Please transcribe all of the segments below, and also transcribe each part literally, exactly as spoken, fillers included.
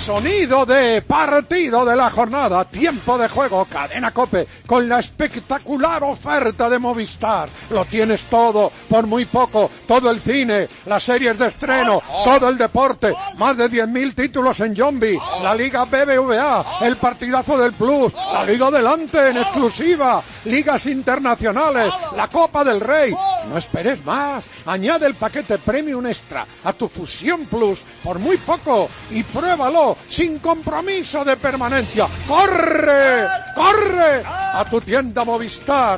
Sonido de partido de la jornada, tiempo de juego, Cadena COPE, con la espectacular oferta de Movistar. Lo tienes todo, por muy poco, todo el cine, las series de estreno, todo el deporte, más de diez mil títulos en Yombi, la Liga B B V A, el partidazo del Plus, la Liga Adelante en exclusiva, ligas internacionales, la Copa del Rey. No esperes más, añade el paquete Premium Extra a tu Fusión Plus por muy poco y pruébalo sin compromiso de permanencia. ¡Corre! ¡Corre! A tu tienda Movistar.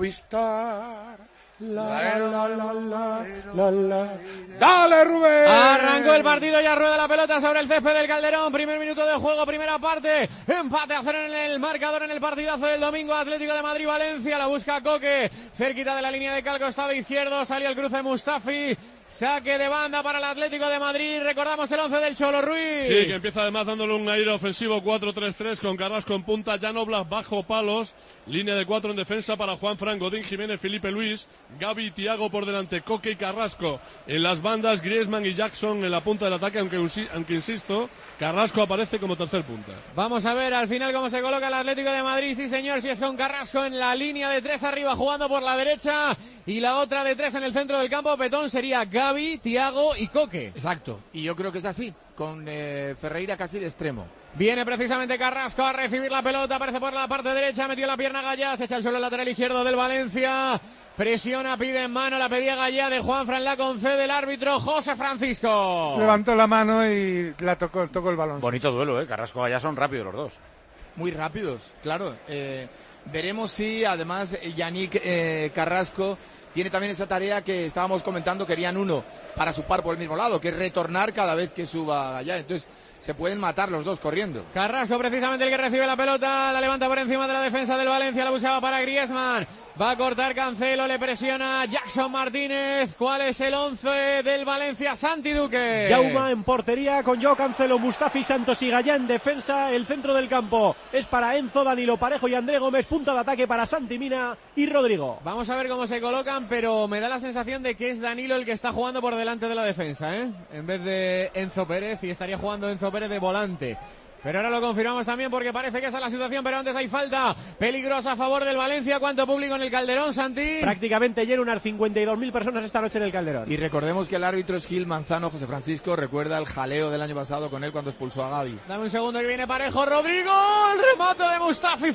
Movistar. La, la, la, la, la, la. ¡Dale, Rubén! Arrancó el partido, ya rueda la pelota sobre el césped del Calderón. Primer minuto de juego, primera parte. Empate a cero en el marcador en el partidazo del domingo. Atlético de Madrid-Valencia. La busca Coque. Cerquita de la línea de cal, costado izquierdo. Salió el cruce Mustafi. Saque de banda para el Atlético de Madrid. Recordamos el once del Cholo Ruiz. Sí, que empieza además dándole un aire ofensivo cuatro tres tres con Carrasco en punta, Jan Oblak bajo palos, línea de cuatro en defensa para Juanfran, Godín, Jiménez, Felipe Luis, Gavi, Thiago por delante, Coque y Carrasco. En las bandas, Griezmann y Jackson en la punta del ataque, aunque, aunque insisto, Carrasco aparece como tercer punta. Vamos a ver al final cómo se coloca el Atlético de Madrid. Sí, señor, si es con Carrasco en la línea de tres arriba jugando por la derecha y la otra de tres en el centro del campo. Petón sería Gavi, Thiago y Coque. Exacto, y yo creo que es así, con eh, Ferreira casi de extremo. Viene precisamente Carrasco a recibir la pelota, aparece por la parte derecha, metió la pierna Gallá, se echa el suelo el lateral izquierdo del Valencia. Presiona, pide en mano, la pedía Gallá de Juanfran, la concede el árbitro José Francisco. Levantó la mano y la tocó, tocó el balón. Bonito duelo, ¿eh? Carrasco Gallá son rápidos los dos. Muy rápidos, claro. Eh, veremos si además Yannick eh, Carrasco tiene también esa tarea que estábamos comentando, querían uno para su par por el mismo lado, que es retornar cada vez que suba Gallá. Entonces se pueden matar los dos corriendo. Carrasco precisamente el que recibe la pelota, la levanta por encima de la defensa del Valencia, la buscaba para Griezmann. Va a cortar Cancelo, le presiona Jackson Martínez. ¿Cuál es el once del Valencia? Santi Duque. Jauma en portería con Joao Cancelo, Mustafi, Santos y Gallá en defensa. El centro del campo es para Enzo, Danilo Parejo y André Gómez. Punta de ataque para Santi Mina y Rodrigo. Vamos a ver cómo se colocan, pero me da la sensación de que es Danilo el que está jugando por delante de la defensa, ¿eh? En vez de Enzo Pérez, y estaría jugando Enzo Pérez de volante. Pero ahora lo confirmamos también porque parece que esa es la situación, pero antes hay falta peligrosa a favor del Valencia. ¿Cuánto público en el Calderón, Santi? Prácticamente lleno, unas cincuenta y dos mil personas esta noche en el Calderón. Y recordemos que el árbitro es Gil Manzano. José Francisco recuerda el jaleo del año pasado con él cuando expulsó a Gavi. Dame un segundo que viene Parejo, Rodrigo, el remate de Mustafi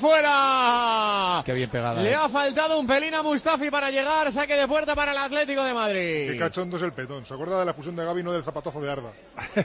fuera. Qué bien pegada. Le eh. ha faltado un pelín a Mustafi para llegar, saque de puerta para el Atlético de Madrid. Qué cachondo es el Petón. ¿Se acuerda de la expulsión de Gavi, no del zapatazo de Arda?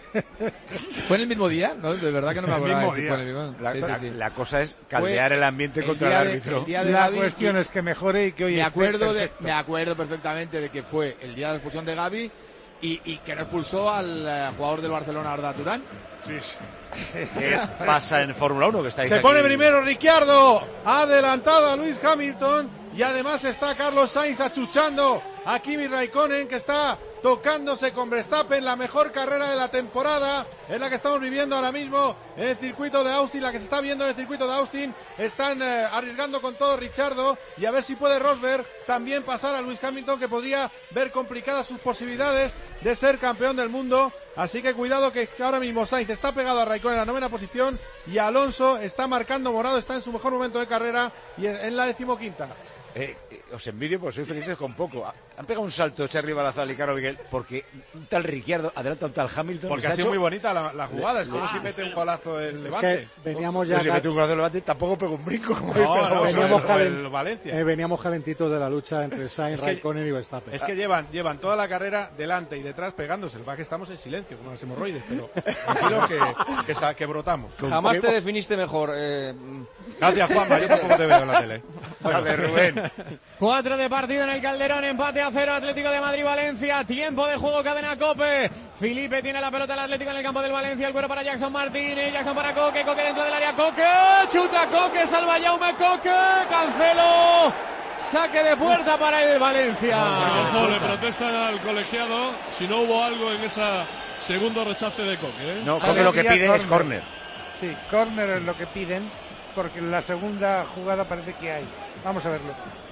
¿Fue en el mismo día? No, de verdad que no me acuerdo. El mismo si día. fue en el mismo... La, sí, sí, sí. la cosa es caldear Fue el ambiente el contra día el de- árbitro. el día de La Gavi cuestión y- es que mejore y que hoy Me esté acuerdo, de, perfecto. me acuerdo perfectamente de que fue el día de la expulsión de Gavi y, y que no expulsó al eh, jugador del Barcelona, Arda Turán. Sí, sí. ¿Qué pasa en Fórmula uno? Que estáis Se aquí? pone primero Ricciardo, adelantado a Lewis Hamilton y además está Carlos Sainz achuchando a Kimi Raikkonen, que está tocándose con Verstappen, la mejor carrera de la temporada, es la que estamos viviendo ahora mismo en el circuito de Austin, la que se está viendo en el circuito de Austin. Están eh, arriesgando con todo Ricciardo y a ver si puede Rosberg también pasar a Lewis Hamilton, que podría ver complicadas sus posibilidades de ser campeón del mundo. Así que cuidado, que ahora mismo Sainz está pegado a Raikkonen en la novena posición y Alonso está marcando morado, está en su mejor momento de carrera y en, en la decimoquinta. Eh, eh, os envidio porque sois felices con poco. Han pegado un salto Cherry Balazal y Caro Miguel porque un tal Ricciardo adelanta a un tal Hamilton. Porque Se ha sido hecho- muy bonita la, la jugada, es como Ah, si mete un golazo el Es Levante. que veníamos ya Pues si ca- mete un golazo de Levante tampoco pega un brinco. Como No, habéis pegado no, vosotros. veníamos, o calen- el Valencia. eh, veníamos calentitos de la lucha entre Sainz, Es que- Raikkonen y Verstappen. Es que llevan, llevan toda la carrera delante y detrás pegándose. El que estamos en silencio, como las hemorroides, pero tranquilo que, que, sa- que brotamos. Jamás te definiste mejor. Eh... Gracias, Juanma, yo tampoco te veo en la tele. Dale, Rubén. Cuatro de partido en el Calderón, empate a cero, Atlético de Madrid-Valencia, tiempo de juego, cadena COPE. Felipe tiene la pelota, el Atlético en el campo del Valencia, el cuero para Jackson Martínez, Jackson para Coque, Coque dentro del área, Coque, chuta Coque, salva Jaume Coque, Cancelo, saque de puerta para el Valencia. Ojo, le protestan al colegiado si no hubo algo en esa segundo rechace de Coque, ¿eh? No, Coque lo que Parecía pide es córner. córner. Sí, córner es lo que piden, porque en la segunda jugada parece que hay. Vamos a verlo.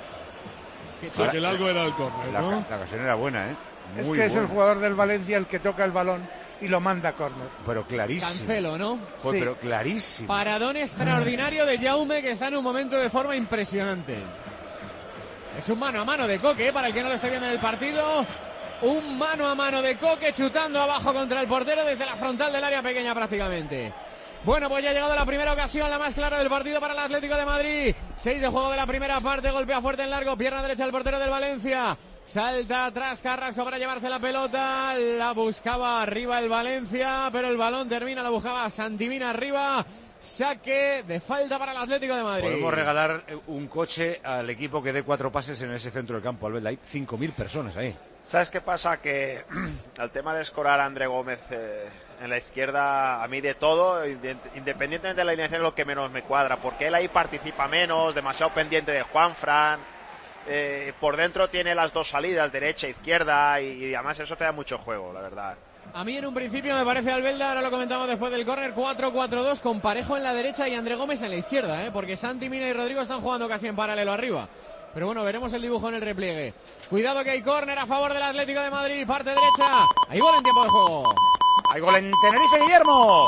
Sí, que el algo era el córner, La, ¿no? la ocasión era buena, ¿eh? Es Muy que es el buena. jugador del Valencia el que toca el balón y lo manda a córner. Pero clarísimo. Cancelo, ¿no? Fue, Sí. pero clarísimo. Paradón extraordinario de Jaume, que está en un momento de forma impresionante. Es un mano a mano de Coque, ¿eh? Para el que no lo esté viendo en el partido. Un mano a mano de Coque chutando abajo contra el portero desde la frontal del área pequeña prácticamente. Bueno, pues ya ha llegado la primera ocasión, la más clara del partido para el Atlético de Madrid. Seis de juego de la primera parte, golpea fuerte en largo, pierna derecha del portero del Valencia. Salta atrás Carrasco para llevarse la pelota, la buscaba arriba el Valencia, pero el balón termina, la buscaba Santimina arriba. Saque de falta para el Atlético de Madrid. Podemos regalar un coche al equipo que dé cuatro pases en ese centro del campo, Albert. Hay cinco mil personas ahí. ¿Sabes qué pasa? Que el tema de escorar a André Gómez eh, en la izquierda, a mí de todo, independientemente de la alineación, es lo que menos me cuadra, porque él ahí participa menos, demasiado pendiente de Juanfran, eh, por dentro tiene las dos salidas, derecha, izquierda, y, y además eso te da mucho juego, la verdad. A mí en un principio me parece Albelda, ahora lo comentamos después del córner, cuatro cuatro dos, con Parejo en la derecha y André Gómez en la izquierda, ¿eh? Porque Santi Mina y Rodrigo están jugando casi en paralelo arriba. Pero bueno, veremos el dibujo en el repliegue. Cuidado que hay córner a favor del Atlético de Madrid, parte derecha. Hay gol en tiempo de juego. Hay gol en Tenerife, Guillermo.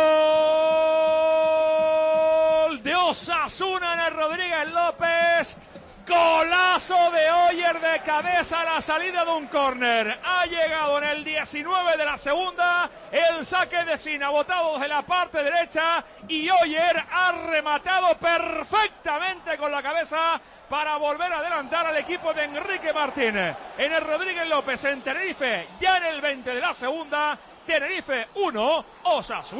Gol de Osasuna en el Rodríguez López. Golazo de Oyer de cabeza a la salida de un córner. Ha llegado en el diecinueve de la segunda. El saque de Sina botado desde la parte derecha. Y Oyer ha rematado perfectamente con la cabeza para volver a adelantar al equipo de Enrique Martínez. En el Rodríguez López en Tenerife, ya en el veinte de la segunda. Tenerife uno, Osasuna.